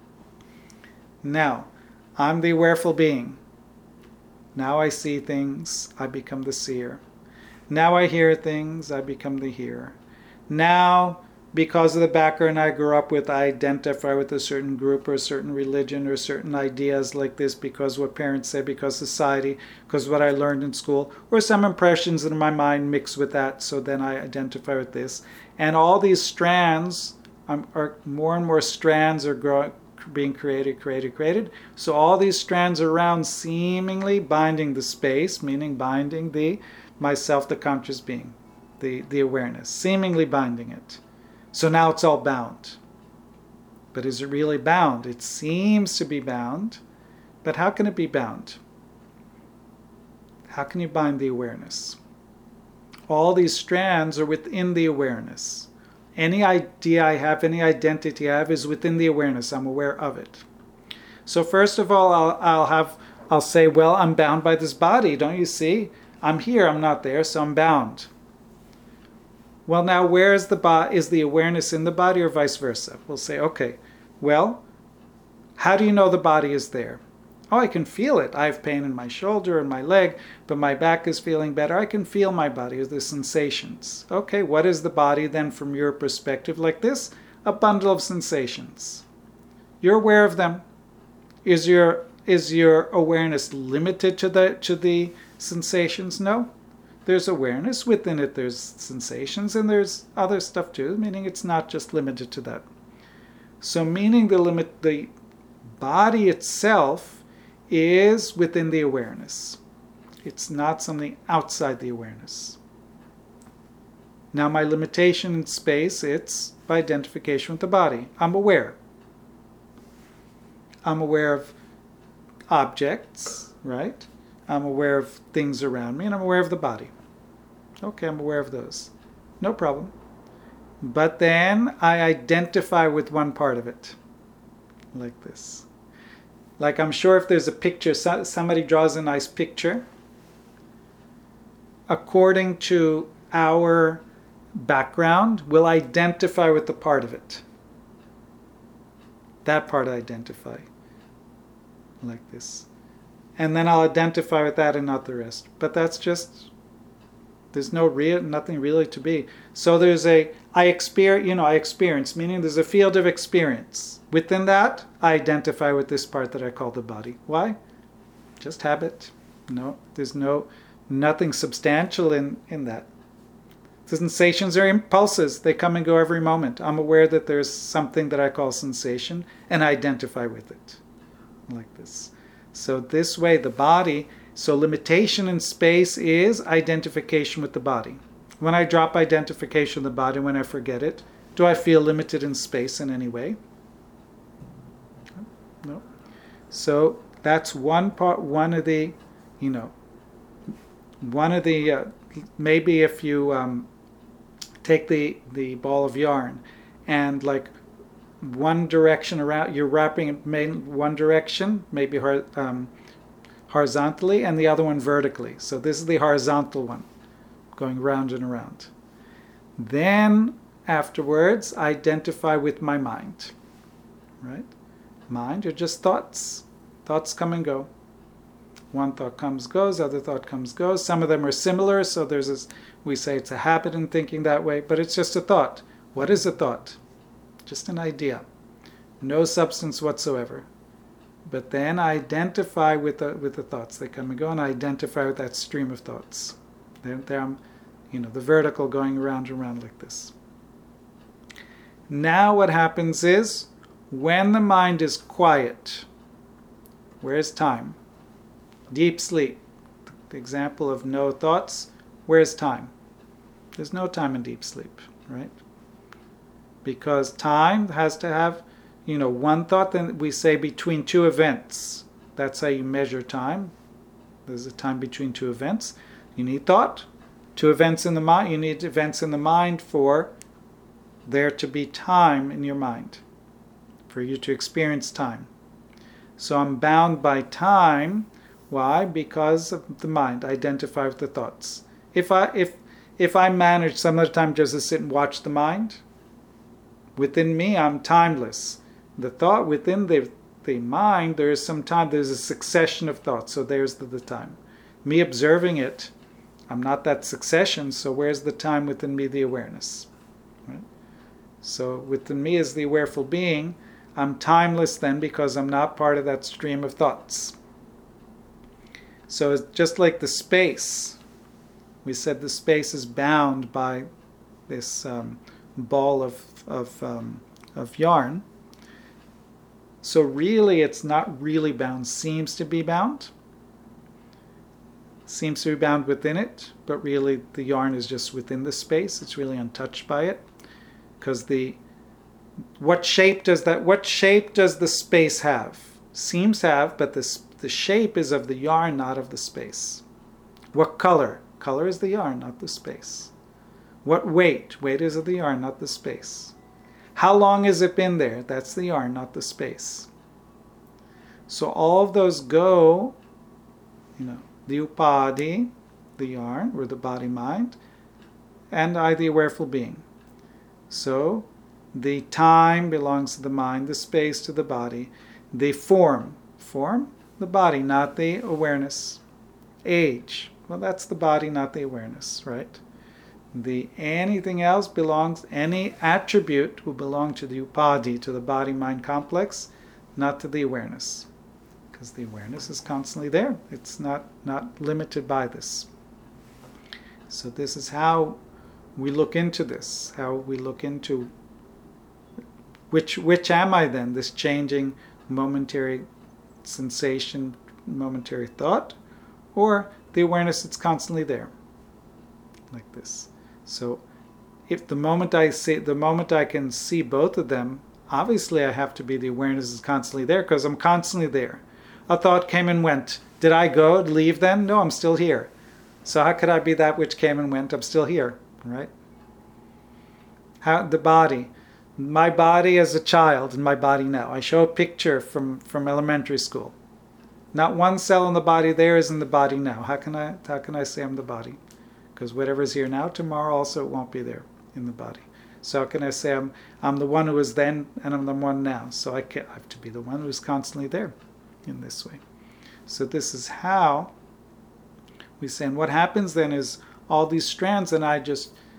Now, I'm the awareful being. Now I see things, I become the seer. Now I hear things, I become the hearer. Now, because of the background I grew up with, I identify with a certain group or a certain religion or certain ideas like this because what parents say, because society, because what I learned in school, or some impressions in my mind mix with that, so then I identify with this. And all these strands, are more and more strands are being created. So all these strands around seemingly binding the space, meaning binding the myself, the conscious being, the awareness, seemingly binding it. So now it's all bound. But is it really bound? It seems to be bound, but how can it be bound? How can you bind the awareness? All these strands are within the awareness. Any idea I have, any identity I have is within the awareness. I'm aware of it. So first of all, I'll say, well, I'm bound by this body. Don't you see? I'm here, I'm not there, so I'm bound. Well, now where is the awareness in the body or vice versa? We'll say, okay, well, how do you know the body is there? Oh, I can feel it. I have pain in my shoulder and my leg, but my back is feeling better. I can feel my body, the sensations. Okay, what is the body then from your perspective like this? A bundle of sensations. You're aware of them. Is your awareness limited to the sensations? No. There's awareness. Within it there's sensations and there's other stuff too, meaning it's not just limited to that. So meaning the body itself is within the awareness. It's not something outside the awareness. Now my limitation in space, it's by identification with the body. I'm aware. I'm aware of objects, right? I'm aware of things around me, and I'm aware of the body. Okay, I'm aware of those. No problem. But then I identify with one part of it, like this. Like I'm sure if there's a picture, somebody draws a nice picture, according to our background, we'll identify with the part of it. That part I identify, like this. And then I'll identify with that and not the rest. But that's just, there's nothing really to be. So there's I experience, meaning there's a field of experience. Within that, I identify with this part that I call the body. Why? Just habit. No, there's nothing substantial in that. The sensations are impulses. They come and go every moment. I'm aware that there's something that I call sensation and I identify with it. Like this. So this way, the body, so limitation in space is identification with the body. When I drop identification of the body, when I forget it, do I feel limited in space in any way? No. So that's one part, maybe if you take the ball of yarn and like one direction around, you're wrapping it one direction, maybe horizontally, and the other one vertically. So this is the horizontal one, going round and around. Then afterwards, identify with my mind, right? Mind are just thoughts. Thoughts come and go. One thought comes, goes, other thought comes, goes. Some of them are similar, so we say it's a habit in thinking that way, but it's just a thought. What is a thought? Just an idea. No substance whatsoever. But then I identify with the thoughts. They come and go, and I identify with that stream of thoughts. There I'm, the vertical going around and around like this. Now what happens is, when the mind is quiet, where's time? Deep sleep. The example of no thoughts, where's time? There's no time in deep sleep, right? Because time has to have, one thought, then we say between two events. That's how you measure time. There's a time between two events. You need thought To events in the mind, you need events in the mind for there to be time in your mind, for you to experience time. So I'm bound by time. Why? Because of the mind. Identify with the thoughts. If I manage some of the time just to sit and watch the mind, within me I'm timeless. The thought within the mind, there is some time, there's a succession of thoughts, so there's the time. Me observing it, I'm not that succession, so where's the time within me, the awareness? Right? So within me is the awareful being. I'm timeless then because I'm not part of that stream of thoughts. So it's just like the space. We said the space is bound by this ball of yarn. So really it's not really bound. Seems to be bound. Seems to be bound within it, but really the yarn is just within the space. It's really untouched by it. Because what shape does the space have? Seems to have, but the shape is of the yarn, not of the space. What color? Color is the yarn, not the space. What weight? Weight is of the yarn, not the space. How long has it been there? That's the yarn, not the space. So all of those go, the upadi, the yarn, or the body-mind, and I, the awareful being. So the time belongs to the mind, the space to the body, the form, the body, not the awareness. Age, well, that's the body, not the awareness, right? Anything else belongs, any attribute will belong to the upadi, to the body-mind complex, not to the awareness. Because the awareness is constantly there. It's not limited by this. So this is how we look into this, how we look into which am I then, this changing momentary sensation, momentary thought, or the awareness that's constantly there, like this. So if the moment I can see both of them, obviously I have to be the awareness is constantly there, because I'm constantly there. A thought came and went. Did I go, leave then? No, I'm still here. So how could I be that which came and went? I'm still here, right? How the body, my body as a child and my body now. I show a picture from elementary school. Not one cell in the body there is in the body now. How can I say I'm the body? Because whatever's here now, tomorrow also it won't be there in the body. So how can I say I'm the one who was then and I'm the one now? So I have to be the one who's constantly there in this way. So this is how we say, and what happens then is all these strands, and I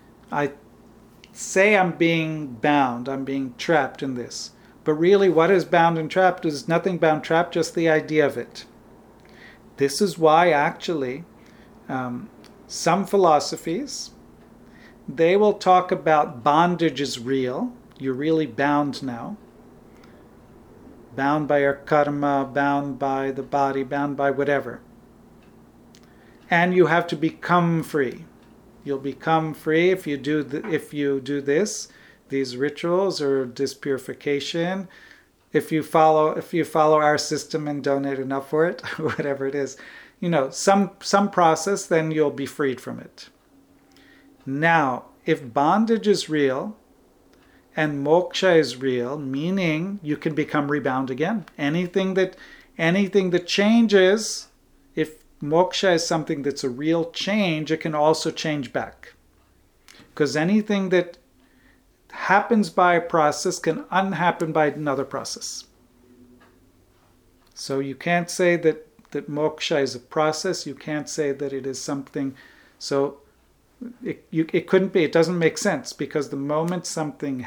say I'm being bound, I'm being trapped in this. But really what is bound and trapped is nothing bound, trapped, just the idea of it. This is why actually some philosophies, they will talk about bondage is real. You're really bound now. Bound by your karma, bound by the body, bound by whatever. And you have to become free. You'll become free if you do this, these rituals or this purification. If you follow our system and donate enough for it, whatever it is, some process, then you'll be freed from it. Now, if bondage is real and moksha is real, meaning you can become rebound again. Anything that changes, if moksha is something that's a real change, it can also change back. Because anything that happens by a process can unhappen by another process. So you can't say that moksha is a process. You can't say that it is something. So it couldn't be. It doesn't make sense, because the moment something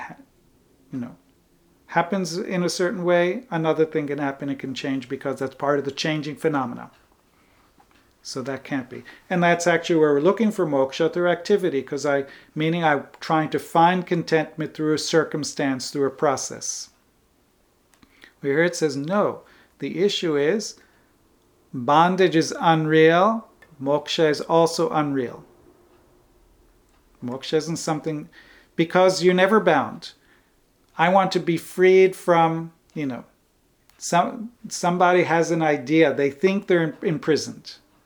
happens in a certain way, another thing can happen. It can change, because that's part of the changing phenomena. So that can't be. And that's actually where we're looking for moksha, through activity, because I'm trying to find contentment through a circumstance, through a process. Here it says, no, the issue is bondage is unreal, moksha is also unreal. Moksha isn't something, because you're never bound. I want to be freed from, somebody has an idea, they think they're imprisoned.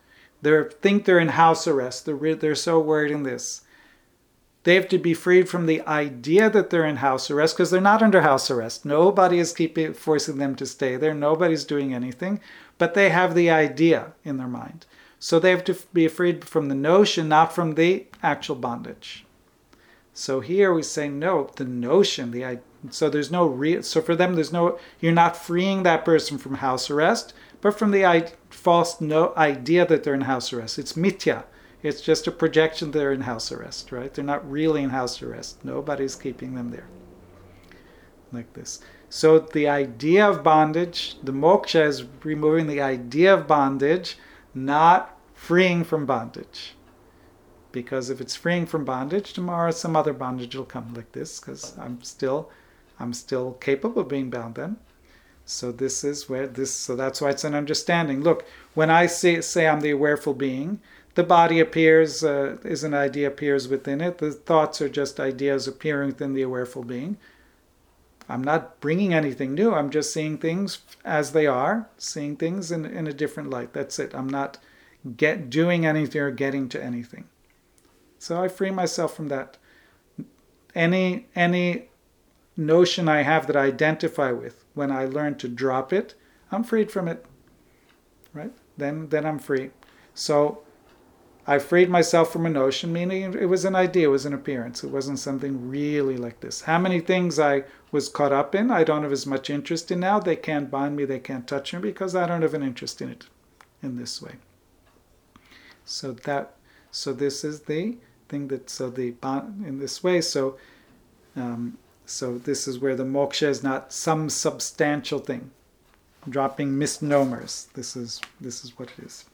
They think they're in house arrest. They're so worried in this. They have to be freed from the idea that they're in house arrest, because they're not under house arrest. Nobody is forcing them to stay there. Nobody's doing anything. But they have the idea in their mind. So they have to be freed from the notion, not from the actual bondage. So here we say no, the notion, so there's no real. So for them, you're not freeing that person from house arrest, but from the false idea that they're in house arrest. It's mithya. It's just a projection they're in house arrest, right? They're not really in house arrest. Nobody's keeping them there. Like this. So the idea of bondage, the moksha is removing the idea of bondage, not freeing from bondage. Because if it's freeing from bondage, tomorrow some other bondage will come like this, because I'm still capable of being bound then. So this is where so that's why it's an understanding. Look, when I say I'm the awareful being, the body appears, is an idea appears within it. The thoughts are just ideas appearing within the awareful being. I'm not bringing anything new. I'm just seeing things as they are, seeing things in a different light. That's it. I'm not doing anything or getting to anything. So I free myself from that. Any notion I have that I identify with, when I learn to drop it, I'm freed from it. Right? Then I'm free. So I freed myself from a notion, meaning it was an idea, it was an appearance. It wasn't something really like this. How many things I was caught up in, I don't have as much interest in now. They can't bind me, they can't touch me, because I don't have an interest in it in this way. So this is the thing that, so the bond in this way, so this is where the moksha is not some substantial thing. Dropping misnomers. This is what it is.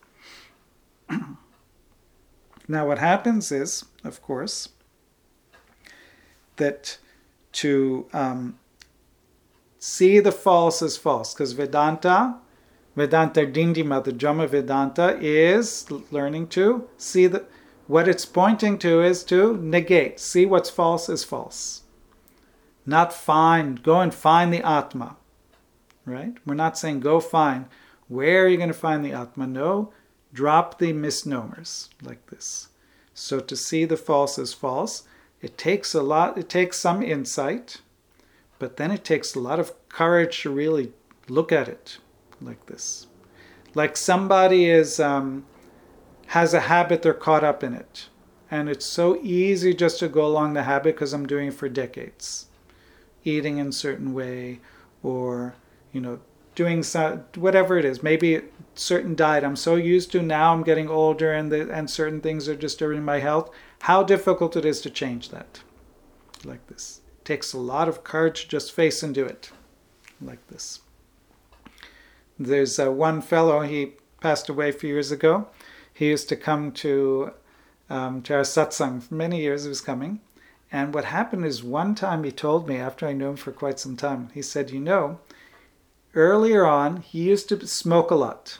Now what happens is, of course, that to see the false as false, because Vedanta Dindima, the Jama Vedanta, is learning to see what it's pointing to is to negate, see what's false is false. Not go and find the Atma, right? We're not saying go find, where are you going to find the Atma? No, drop the misnomers like this. So to see the false as false, it takes some insight, but then it takes a lot of courage to really look at it like this. Like somebody has a habit, they're caught up in it. And it's so easy just to go along the habit because I'm doing it for decades. Eating in a certain way, or, doing whatever it is. Maybe a certain diet I'm so used to now, I'm getting older and certain things are disturbing my health. How difficult it is to change that. Like this. It takes a lot of courage to just face and do it. Like this. There's one fellow, he passed away a few years ago. He used to come to our satsang for many years. He was coming. And what happened is one time he told me, after I knew him for quite some time, he said, earlier on, he used to smoke a lot.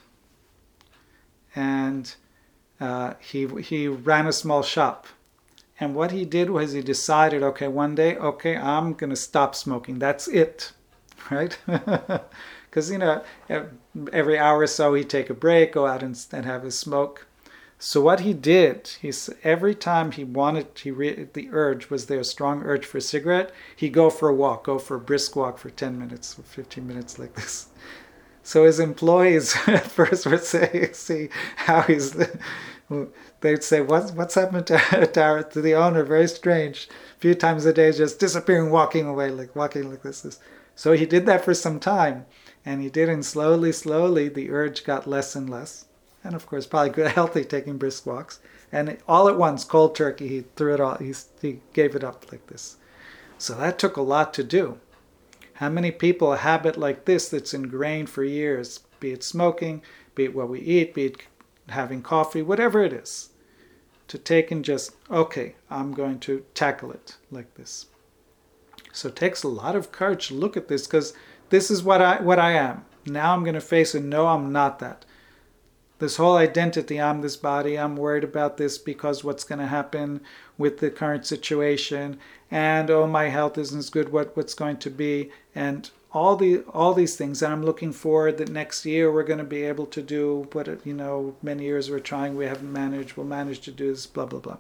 And he ran a small shop. And what he did was he decided, one day, I'm going to stop smoking. That's it. Right? Because, every hour or so he'd take a break, go out and have his smoke. So what he did, every time the urge, was there a strong urge for a cigarette, he'd go for a walk, go for a brisk walk for 10 minutes or 15 minutes like this. So his employees at first would see how they'd say, what's happened to the owner? Very strange. A few times a day, just disappearing, walking away, walking like this. So he did that for some time, and he did, and slowly, the urge got less and less. And of course, probably good, healthy, taking brisk walks. And all at once, cold turkey, he threw it all, he gave it up like this. So that took a lot to do. How many people a habit like this that's ingrained for years, be it smoking, be it what we eat, be it having coffee, whatever it is, to take and just, I'm going to tackle it like this. So it takes a lot of courage to look at this, because this is what I am. Now I'm going to face it. No, I'm not that. This whole identity, I'm this body, I'm worried about this because what's going to happen with the current situation, and my health isn't as good, what's going to be, and all these things, and I'm looking forward that next year we're going to be able to do what, many years we're trying, we haven't managed, we'll manage to do this, blah, blah, blah.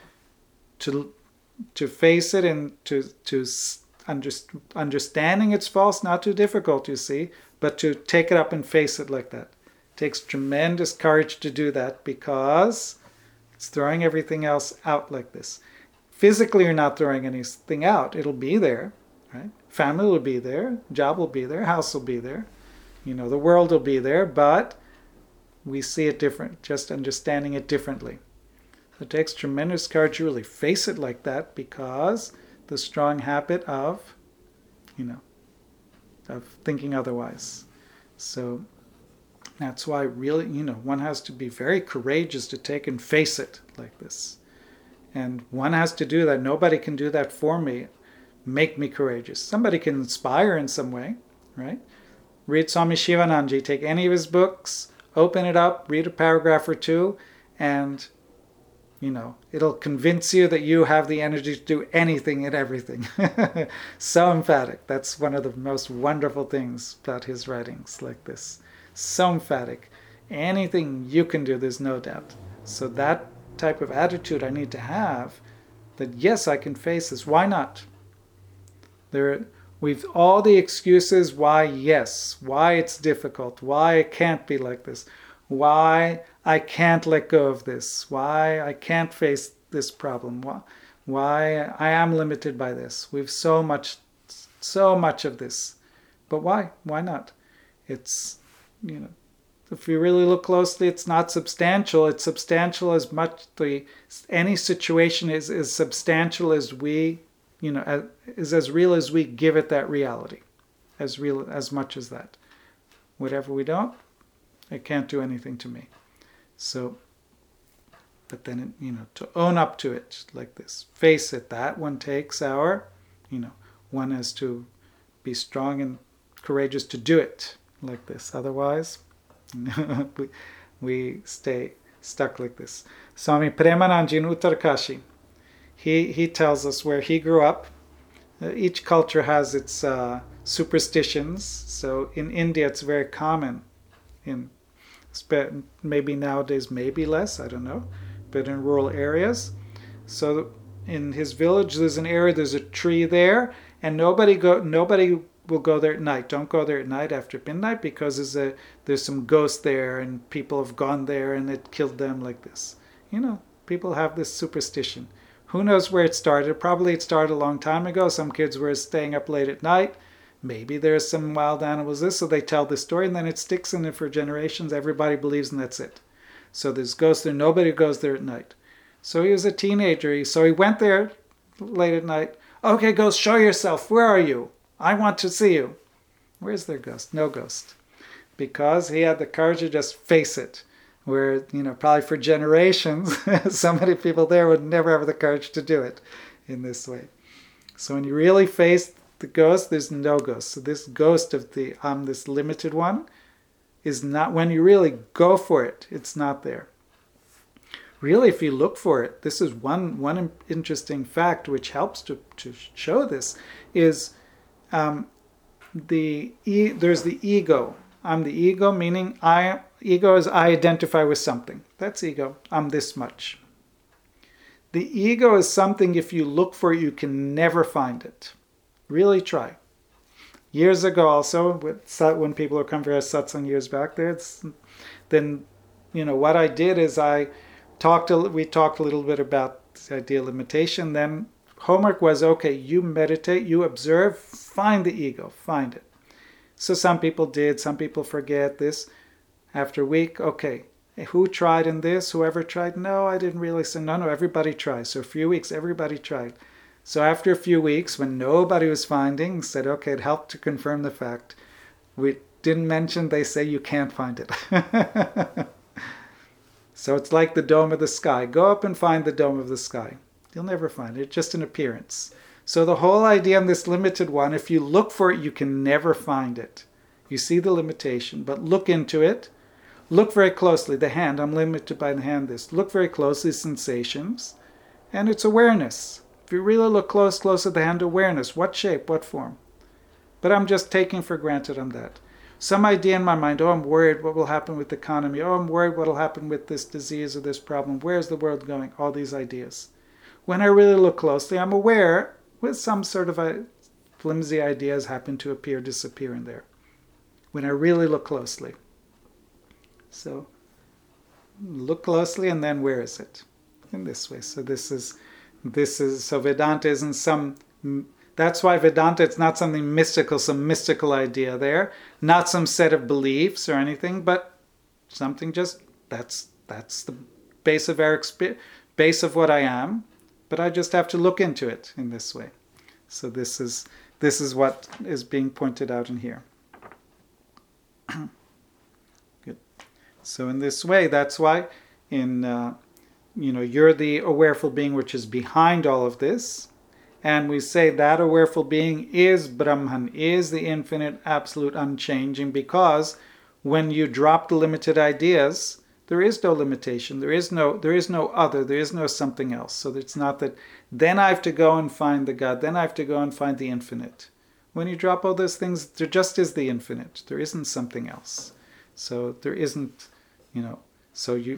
To face it and to understanding it's false, not too difficult, you see, but to take it up and face it like that. It takes tremendous courage to do that, because it's throwing everything else out like this. Physically, you're not throwing anything out. It'll be there, right? Family will be there, job will be there, house will be there, the world will be there, but we see it different, just understanding it differently. So it takes tremendous courage to really face it like that, because the strong habit of, of thinking otherwise. So that's why really, one has to be very courageous to take and face it like this. And one has to do that. Nobody can do that for me, make me courageous. Somebody can inspire in some way, right? Read Swami Shivananji, take any of his books, open it up, read a paragraph or two, and it'll convince you that you have the energy to do anything and everything. So emphatic. That's one of the most wonderful things about his writings like this. So emphatic. Anything you can do, there's no doubt. So that type of attitude I need to have, that yes, I can face this. Why not? We've all the excuses why yes, why it's difficult, why it can't be like this, why I can't let go of this, why I can't face this problem, why I am limited by this. We've so much of this. But why? Why not? It's, if you really look closely, it's not substantial. It's substantial as much, any situation is substantial as we, is as real as we give it that reality. As real, as much as that. Whatever we don't, it can't do anything to me. So, but then, to own up to it like this, face it, that one takes our, one has to be strong and courageous to do it like this. Otherwise, we stay stuck like this. Swami Premananji in Uttarkashi, he tells us where he grew up. Each culture has its superstitions. So in India, it's very common. Maybe nowadays, maybe less, I don't know, but in rural areas. So in his village, there's an area, there's a tree there, and nobody will go there at night. Don't go there at night after midnight, because there's some ghosts there, and people have gone there and it killed them like this. People have this superstition. Who knows where it started? Probably it started a long time ago. Some kids were staying up late at night. Maybe there's some wild animals, so they tell this story, and then it sticks in it for generations. Everybody believes, and that's it. So there's ghosts there. Nobody goes there at night. So he was a teenager. So he went there late at night. Okay, ghost, show yourself. Where are you? I want to see you. Where's their ghost? No ghost. Because he had the courage to just face it. Where, probably for generations, so many people there would never have the courage to do it in this way. So when you really face the ghost, there's no ghost. So this ghost of this limited one is not, when you really go for it, it's not there. Really, if you look for it, this is one interesting fact which helps to show this, is there's the ego. I'm the ego, meaning ego is I identify with something. That's ego. I'm this much. The ego is something, if you look for it, you can never find it. Really try. Years ago also, when people would come for our satsang years back there, then, what I did is we talked a little bit about the idea of limitation. Then homework was, okay, you meditate, you observe, find the ego, find it. So some people did, some people forget this. After a week, okay, who tried in this? Whoever tried? No, I didn't really say, no, everybody tried. So a few weeks, everybody tried. So after a few weeks, when nobody was finding, said, okay, it helped to confirm the fact. We didn't mention, they say you can't find it. So it's like the dome of the sky. Go up and find the dome of the sky. You'll never find it, just an appearance. So the whole idea on this limited one, if you look for it, you can never find it. You see the limitation, but look into it. Look very closely. The hand, I'm limited by the hand, this. Look very closely, sensations, and it's awareness. If you really look close at the hand, awareness. What shape, what form? But I'm just taking for granted on that. Some idea in my mind, oh, I'm worried what will happen with the economy. Oh, I'm worried what will happen with this disease or this problem. Where's the world going? All these ideas. When I really look closely, I'm aware with some sort of a flimsy ideas happen to appear, disappear in there. When I really look closely. So look closely, and then where is it? In this way. So this is so Vedanta isn't some. That's why Vedanta, it's not something mystical, some mystical idea there, not some set of beliefs or anything, but something just that's the base of our base of what I am. But I just have to look into it in this way. So this is what is being pointed out in here. Good. So in this way, that's why in you're the awareful being which is behind all of this. And we say that awareful being is Brahman, is the infinite, absolute, unchanging, because when you drop the limited ideas, there is no limitation, there is no other, there is no something else. So it's not that then I have to go and find the God, then I have to go and find the infinite. When you drop all those things, there just is the infinite. There isn't something else. So there isn't, so you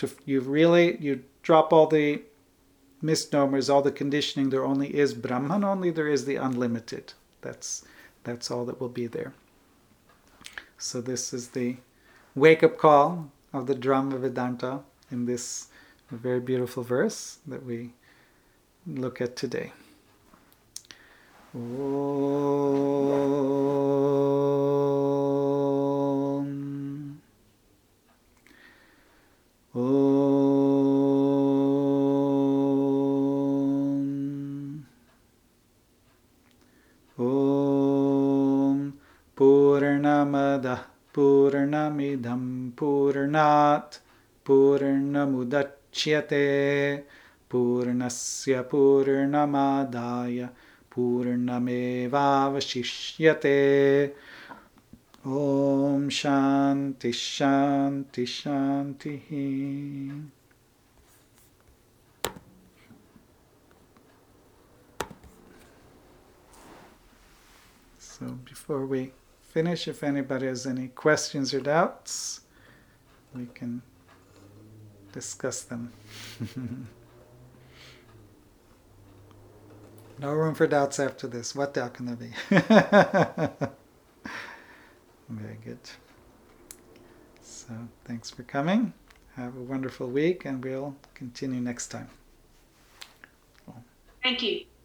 drop all the misnomers, all the conditioning. There only is Brahman, only there is the unlimited. That's all that will be there. So this is the wake-up call of the Dhamma Vedanta in this very beautiful verse that we look at today. Om. Om. Om. Purnamada Purnamidam Purnat Purnamudachyate Purnasya Purnamadaya Purnamevavashishyate. Om Shanti Shanti Shanti. So before we finish, if anybody has any questions or doubts, we can discuss them. No room for doubts after this. What doubt can there be? Very good. So thanks for coming. Have a wonderful week, and we'll continue next time. Thank you.